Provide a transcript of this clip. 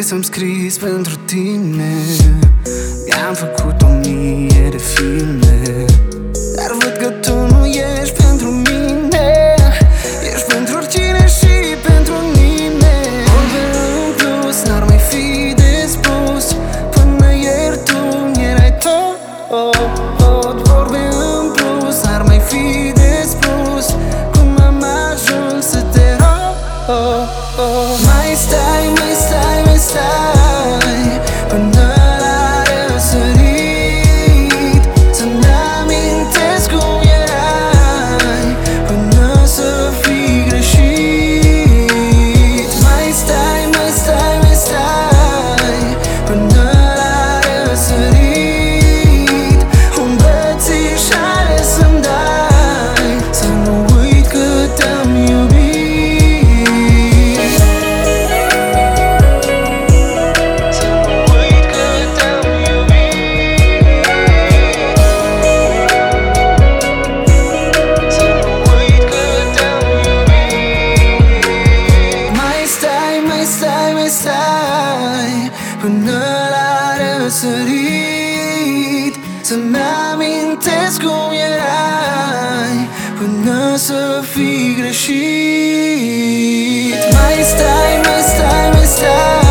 să-mi scris pentru tine. Mi-am făcut 1000 de filme, dar văd că tu nu ești pentru mine. Ești pentru oricine și pentru nimeni. Vorbe în plus n-ar mai fi de spus. Până ieri tu mi-erai tot. Vorbe în plus n-ar mai fi de spus. Cum am ajuns să te rog. Mai stai, mai stai, mai stai până la răsărit, să-mi amintesc cum erai, până să fii greșit. Mai stai, mai stai, mai stai până la răsărit, o îmbrățișare să-mi dai, să nu uit că te-am iubit. Stai până la răsărit, să-mi amintesc cum erai, până să fii greșit. Mai stai, mai stai, mai stai